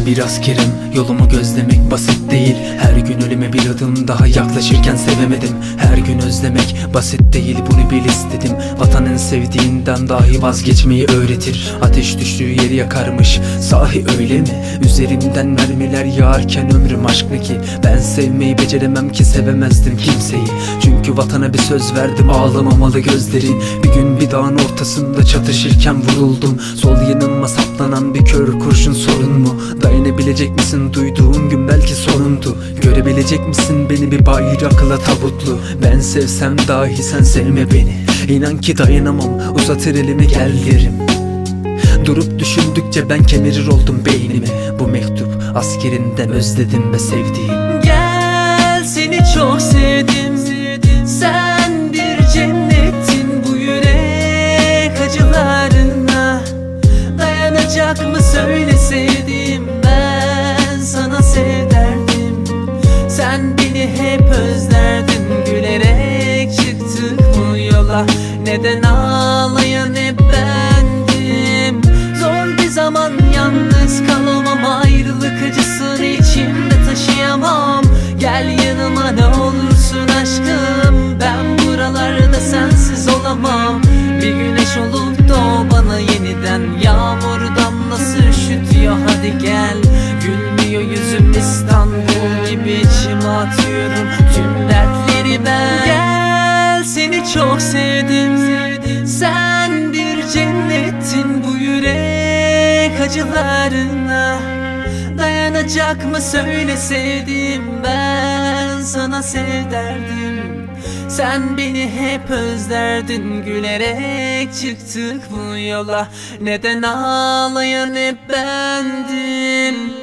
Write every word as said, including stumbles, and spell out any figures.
Ben bir askerim, yolumu gözlemek basit değil. Her gün ölüme bir adım daha yaklaşırken sevemedim. Her gün özlemek basit değil, bunu bil istedim. Vatanın sevdiğinden dahi vazgeçmeyi öğretir. Ateş düştüğü yeri yakarmış, sahi öyle mi? Üzerimden mermiler yağarken ömrüm aşk ne ki? Ben sevmeyi beceremem ki, sevemezdim kimseyi. Çünkü vatana bir söz verdim, ağlamamalı gözlerin. Bir gün bir dağın ortasında çatışırken vuruldum. Sol yanıma saplanan bir kör kurşun sorun mu? Dayanabilecek misin duyduğun gün belki sonundu. Görebilecek misin beni bir bayrakla tabutlu? Ben sevsem dahi sen sevme beni. İnan ki dayanamam, uzatır elimi gel derim. Durup düşündükçe ben kemirir oldum beynimi. Bu mektup askerinden özledim ve sevdiğim. Gel, seni çok sevdim. Sen bir cennettin, bu yürek acılarına dayanacak mı söyle sevdiğim. Ben sana sev derdim, sen beni hep özlerdin. Gülerek çıktık bu yola, neden ağlayan hep bendim. Zor bir zaman yalnız kalamam, ayrılık acısını içimde taşıyamam. Gel yanıma ne olursun aşkım, ben buralarda sensiz olamam. Bir güneş olup doğ bana yeniden, yağmur damlası üşütüyor hadi gel. Gülmüyor yüzüm, İstanbul gibi içime atıyorum tüm dertleri ben. Gel, seni çok sevdim, sen bir cennettin, bu yürek acılarına dayanacak mı söyle sevdiğim. Ben sana sev derdim, sen beni hep özlerdin. Gülerek çıktık bu yola, neden ağlayan hep bendim.